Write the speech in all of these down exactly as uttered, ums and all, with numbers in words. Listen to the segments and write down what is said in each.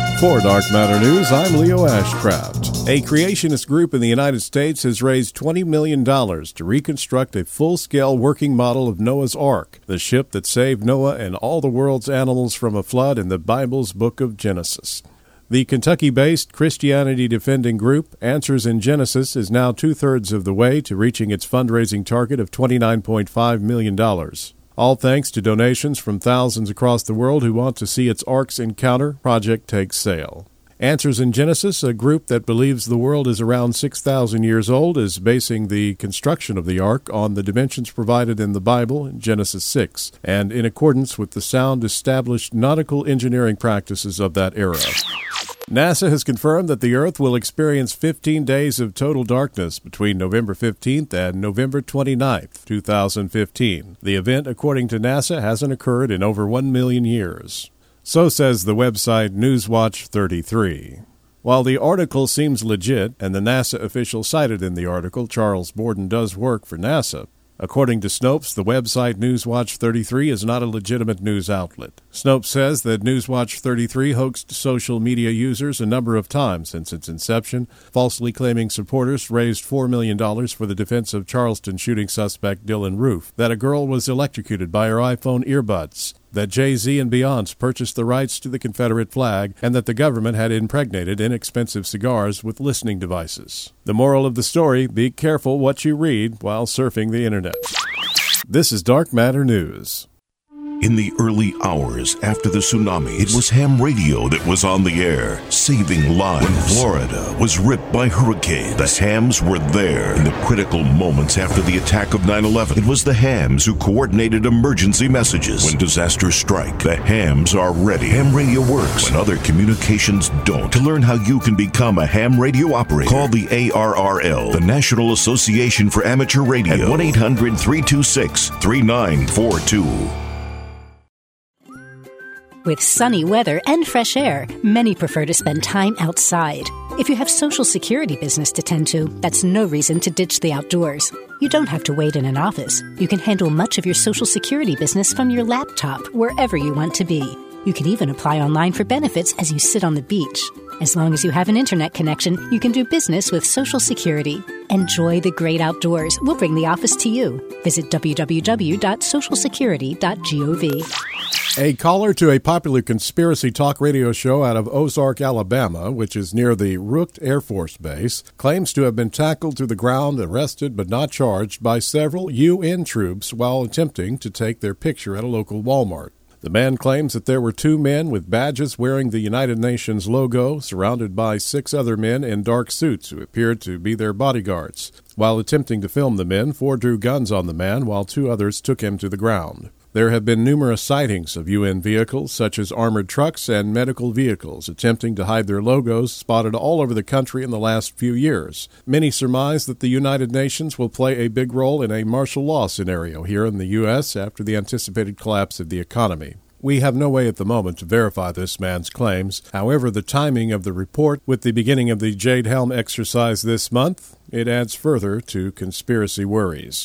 For Dark Matter News, I'm Leo Ashcraft. A creationist group in the United States has raised twenty million dollars to reconstruct a full-scale working model of Noah's Ark, the ship that saved Noah and all the world's animals from a flood in the Bible's book of Genesis. The Kentucky-based Christianity-defending group Answers in Genesis is now two-thirds of the way to reaching its fundraising target of twenty-nine point five million dollars. All thanks to donations from thousands across the world who want to see its Ark's Encounter project take sail. Answers in Genesis, a group that believes the world is around six thousand years old, is basing the construction of the Ark on the dimensions provided in the Bible in Genesis six, and in accordance with the sound established nautical engineering practices of that era. NASA has confirmed that the Earth will experience fifteen days of total darkness between November fifteenth and November twenty-ninth, twenty fifteen. The event, according to NASA, hasn't occurred in over one million years. So says the website Newswatch thirty-three. While the article seems legit, and the NASA official cited in the article, Charles Borden, does work for NASA, according to Snopes, the website Newswatch thirty-three is not a legitimate news outlet. Snopes says that Newswatch thirty-three hoaxed social media users a number of times since its inception, falsely claiming supporters raised four million dollars for the defense of Charleston shooting suspect Dylan Roof, that a girl was electrocuted by her iPhone earbuds, that Jay-Z and Beyonce purchased the rights to the Confederate flag, and that the government had impregnated inexpensive cigars with listening devices. The moral of the story, be careful what you read while surfing the internet. This is Dark Matter News. In the early hours after the tsunami, it was ham radio that was on the air, saving lives. When Florida was ripped by hurricanes, the hams were there. In the critical moments after the attack of nine eleven, it was the hams who coordinated emergency messages. When disasters strike, the hams are ready. Ham radio works when other communications don't. To learn how you can become a ham radio operator, call the A R R L, the National Association for Amateur Radio, at one eight hundred, three two six, three nine four two. With sunny weather and fresh air, many prefer to spend time outside. If you have Social Security business to tend to, that's no reason to ditch the outdoors. You don't have to wait in an office. You can handle much of your Social Security business from your laptop, wherever you want to be. You can even apply online for benefits as you sit on the beach. As long as you have an internet connection, you can do business with Social Security. Enjoy the great outdoors. We'll bring the office to you. Visit w w w dot social security dot gov. A caller to a popular conspiracy talk radio show out of Ozark, Alabama, which is near the Rook Air Force Base, claims to have been tackled to the ground, arrested but not charged by several U N troops while attempting to take their picture at a local Walmart. The man claims that there were two men with badges wearing the United Nations logo, surrounded by six other men in dark suits who appeared to be their bodyguards. While attempting to film the men, four drew guns on the man while two others took him to the ground. There have been numerous sightings of U N vehicles, such as armored trucks and medical vehicles, attempting to hide their logos, spotted all over the country in the last few years. Many surmise that the United Nations will play a big role in a martial law scenario here in the U S after the anticipated collapse of the economy. We have no way at the moment to verify this man's claims. However, the timing of the report, with the beginning of the Jade Helm exercise this month, it adds further to conspiracy worries.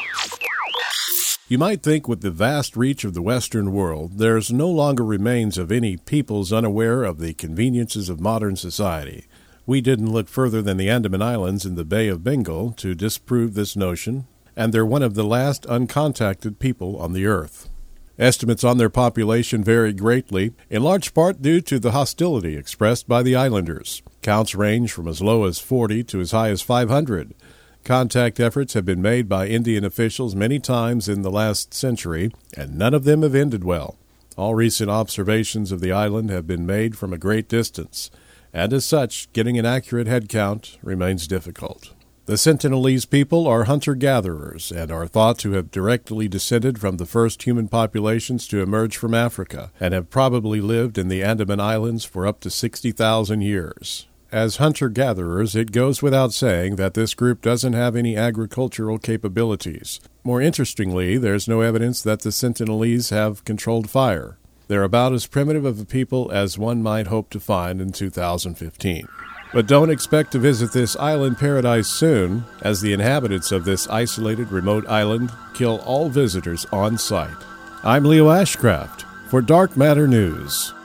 You might think with the vast reach of the Western world, there's no longer remains of any peoples unaware of the conveniences of modern society. We didn't look further than the Andaman Islands in the Bay of Bengal to disprove this notion, and they're one of the last uncontacted people on the earth. Estimates on their population vary greatly, in large part due to the hostility expressed by the islanders. Counts range from as low as forty to as high as five hundred. Contact efforts have been made by Indian officials many times in the last century, and none of them have ended well. All recent observations of the island have been made from a great distance, and as such, getting an accurate head count remains difficult. The Sentinelese people are hunter-gatherers and are thought to have directly descended from the first human populations to emerge from Africa, and have probably lived in the Andaman Islands for up to sixty thousand years. As hunter-gatherers, it goes without saying that this group doesn't have any agricultural capabilities. More interestingly, there's no evidence that the Sentinelese have controlled fire. They're about as primitive of a people as one might hope to find in two thousand fifteen. But don't expect to visit this island paradise soon, as the inhabitants of this isolated remote island kill all visitors on sight. I'm Leo Ashcraft for Dark Matter News.